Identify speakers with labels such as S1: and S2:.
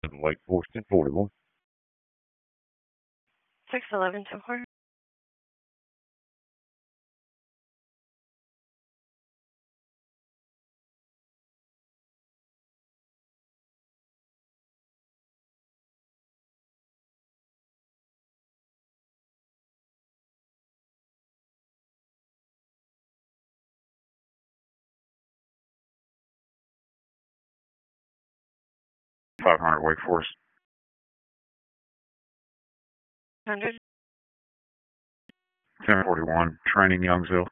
S1: Wake Forest 1041.
S2: 611 1040.
S1: Five hundred Wake Forest.
S2: 100.
S1: 1041. Training Youngsville.